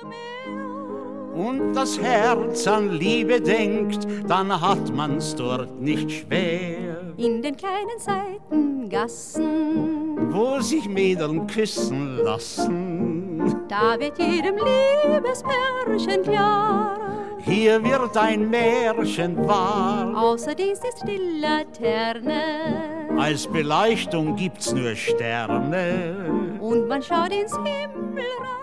und das Herz an Liebe denkt, dann hat man's dort nicht schwer. In den kleinen Seitengassen, wo sich Mädeln küssen lassen, da wird jedem Liebespärchen klar. Hier wird ein Märchen wahr. Außer dies ist die Laterne, als Beleuchtung gibt's nur Sterne. und man schaut ins Himmel rein.